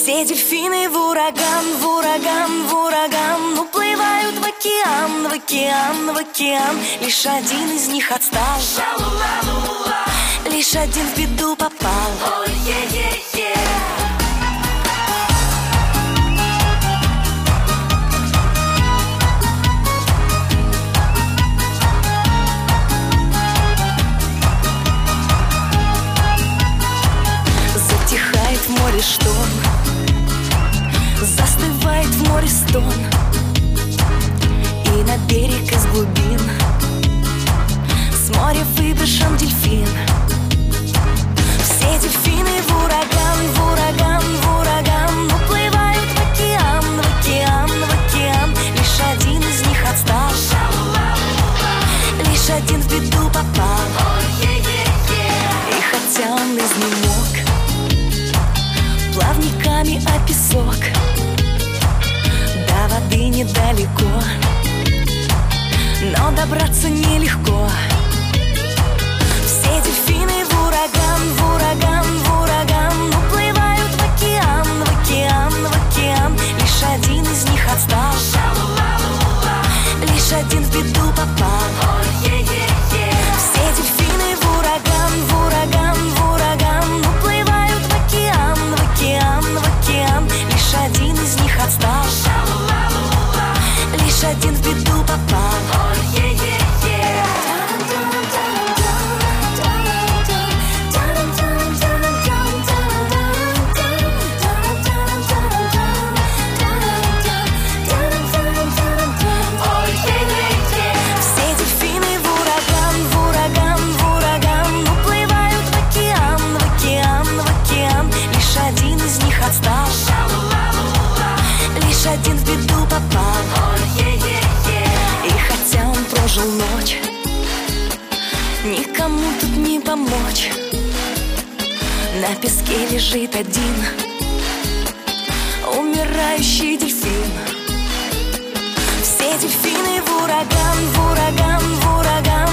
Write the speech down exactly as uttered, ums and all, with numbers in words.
Все дельфины в ураган, в ураган, в ураган уплывают в океан, в океан, в океан. Лишь один из них отстал, лишь один в беду попал. Oh, yeah, yeah, yeah. Затихает в море шторм, застывает в море стон, и на берег из глубин с моря выброшен дельфин. Все дельфины в ураган, в ураган, в ураган уплывают в океан, в океан, в океан. Лишь один из них отстал, лишь один в беду попал. И хотя он изнемог плавниками о песок, до воды недалеко, но добраться нелегко. Все дельфины в ураган, в ураган, в ураган уплывают в океан, в океан, в океан. Лишь один из них отстал, лишь один в беду попал. Все дельфины в ураган, в ураган, в ураган уплывают в океан, в океан, в океан. Лишь один из них отстал, лишь один в беду попал. Отстал, лишь один в беду попал. И хотя он прожил ночь, никому тут не помочь. На песке лежит один умирающий дельфин. Все дельфины в ураган, в ураган, в ураган